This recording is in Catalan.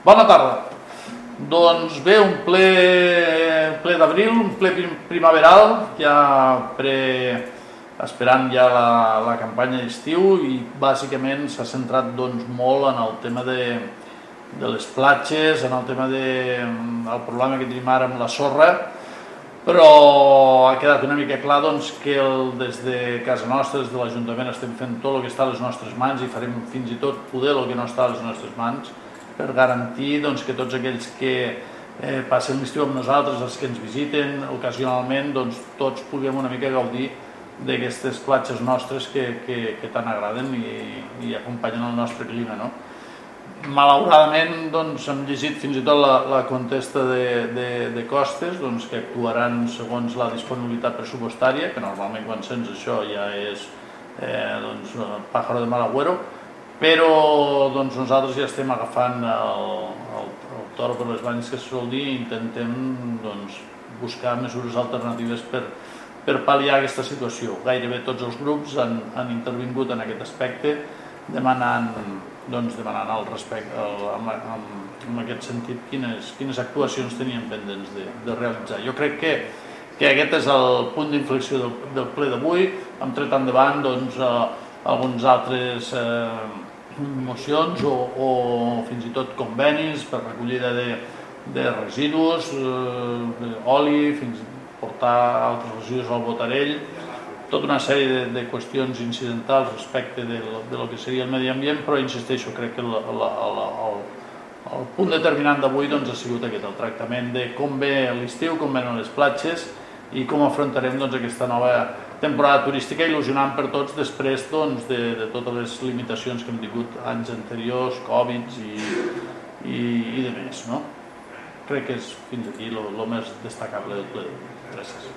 Bona tarda. Doncs bé, un ple d'abril, un ple primaveral, ja esperant ja la campanya d'estiu, i bàsicament s'ha centrat molt en el tema de les platges, en el tema del problema que tenim ara amb la sorra, però ha quedat una mica clar que des de casa nostra, des de l'Ajuntament, estem fent tot el que està a les nostres mans i farem fins i tot poder el que no està a les nostres mans per garantir que tots aquells que passen l'estiu amb nosaltres, els que ens visiten ocasionalment, tots puguem una mica gaudir d'aquestes platges nostres que tant agraden i acompanyen el nostre clima. Malauradament hem llegit fins i tot la contesta de Costes, que actuaran segons la disponibilitat pressupostària, que normalment quan sents això ja és pájaro de mal agüero, però nosaltres ja estem agafant el toro per les banyes, que es sol dir, i intentem buscar mesures alternatives per pal·liar aquesta situació. Gairebé tots els grups han intervingut en aquest aspecte, demanant al respecte, en aquest sentit, quines actuacions tenien pendents de realitzar. Jo crec que aquest és el punt d'inflexió del ple d'avui. Hem tret endavant alguns altres mocions o fins i tot convenis per recollida de residus, d'oli, fins a portar altres residus al Botarell, tota una sèrie de qüestions incidentals respecte del que seria el medi ambient, però insisteixo, crec que el punt determinant d'avui ha sigut aquest, el tractament de com ve l'estiu, com venen les platges i com afrontarem aquesta nova temporada turística, il·lusionant per tots després de totes les limitacions que hem tingut anys anteriors, Covid i de més. Crec que és fins aquí el més destacable del ple. Gràcies.